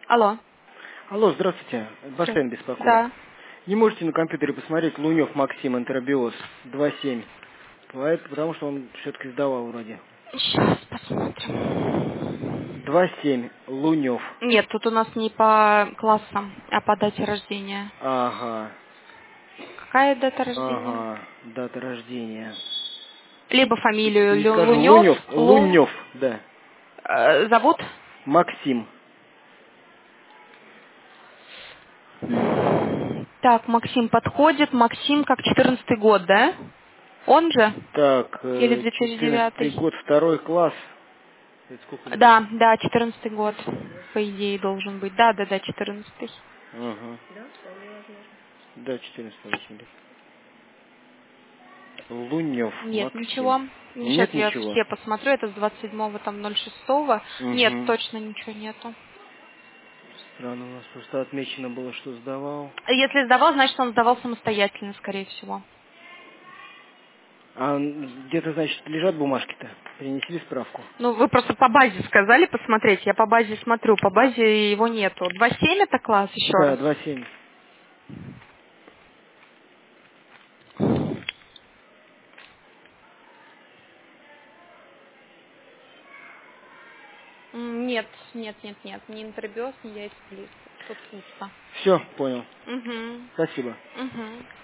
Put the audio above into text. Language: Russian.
Алло. Алло, здравствуйте. Баштейн беспокоит. Да. Не можете на компьютере посмотреть Лунев Максим, энтеробиоз 2.7? Потому что он все-таки сдавал вроде. Сейчас посмотрим. 2.7, Лунев. Нет, тут у нас не по классам, а по дате рождения. Ага, Какая дата рождения? ага, дата рождения. Либо фамилию И скажу, Лунев, Лунев, да. зовут? Максим. Так, Максим подходит. Максим как 14-й год, да? Он же? Так, Или 14 2009? год, 2 класс. Это сколько лет? Да, да, 14-й год. По идее должен быть. Да, 14-й. Ага. Да, 14 8 лет. Лунев Нет, Максим. ничего. Сейчас Нет я ничего. все посмотрю. Это с 27-го, там, 06-го. Нет, Угу. точно ничего нету. Странно, у нас просто отмечено было, что сдавал. Если сдавал, значит, он сдавал самостоятельно, скорее всего. А где-то, значит, лежат бумажки-то? Принесли справку? Ну, вы просто по базе сказали посмотреть. Я по базе смотрю. По базе его нету. 2.7 это класс, еще Да, раз. 2.7. Нет, нет, нет, нет. Ни интербиоз, ни яйцеклист. Тут пусто. Все, понял. Угу. Спасибо. Угу.